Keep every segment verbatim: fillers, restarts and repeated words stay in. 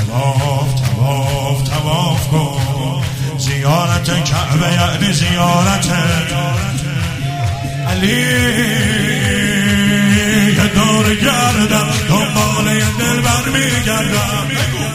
تواف تواف تواف کن، زیارت کعبه یعنی زیارت علی. یه دور گردم دنبال یه دلبر میگردم،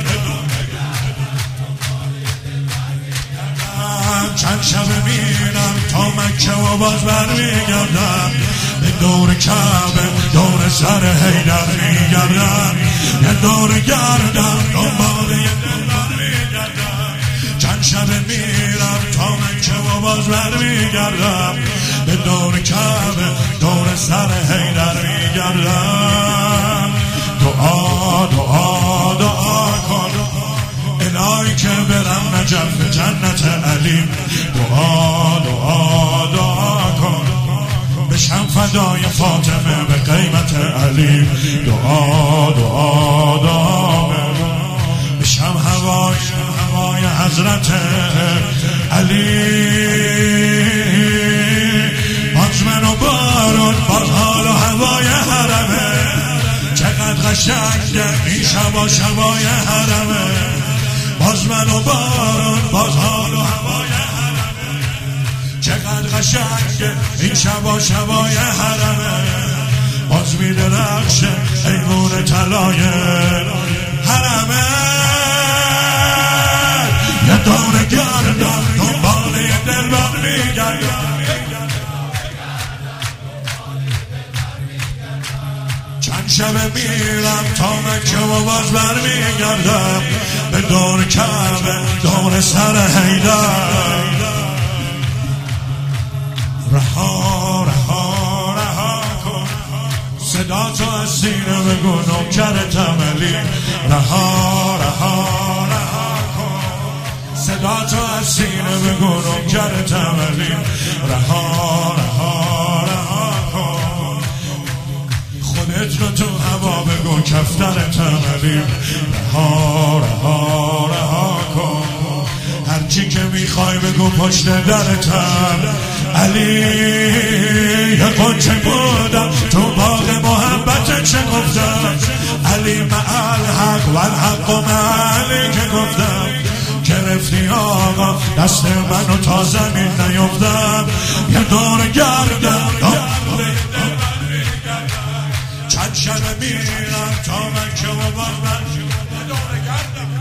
چند شب میرم تا مکه و باز برمیگردم، به دور کعبه دور سر حیدر میگردم. یه دور گردم دنبال یه دلبر میگردم، چند شب میرم تا مکه و باز برمیگردم، به دور کعبه دور سر حیدر میگردم. دعا دعا دعا کن الهی که برم نجف جنت علی. دعا دعا دعا کن بشم فدای فاطمه به قیمت علی. دعا دعا دعا بشم هوای هوای حضرت علی. باز من و بارون باز حال و هوای حرمه، چقدر قشنگه این شبا شبای حرمه. باز من و بارون باز حال و هوای حرمه، چقدر قشنگه این شبا شبای حرمه. باز می درخشه ایوون طلای حرمه. یه دور گردم دنبال یه دلبر میگردم، چند شب میرم تا مکه و باز برمیگردم، به دور کعبه دور سر حیدر. رها رها رها کن صدا تو از سینه بگو نوکرتم علی. رها رها رها کن صدا تو از سینه بگو نوکرتم علی. رها رها رها کن خودت رو تو هوا بگو کفترتم علی. رها رها رها کن هرچی که میخوای بگو پشت درتم علی. یه قنچه بودم تو باغ محبت چه گفتم علی. مع الحق و الحق و معلی که گفتم، گرفتی آقا دست منو تا زمین نیفتم. یه دور گردم چند شب میرم تا مکه و باز برمیگردم. یه دور گردم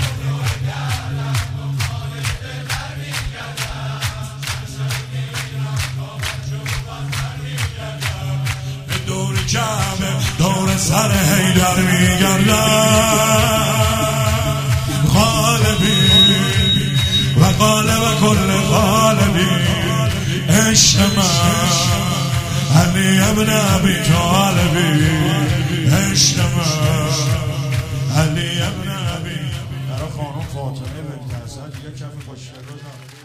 دور کعبه دور سر حیدر میگردم. غالبی و غالب کل غالبی عشق من علی ابن ابی طالبی. عشق من علی ابن ابی. برای خانم فاطمه بنت اسد یک کف خوشگل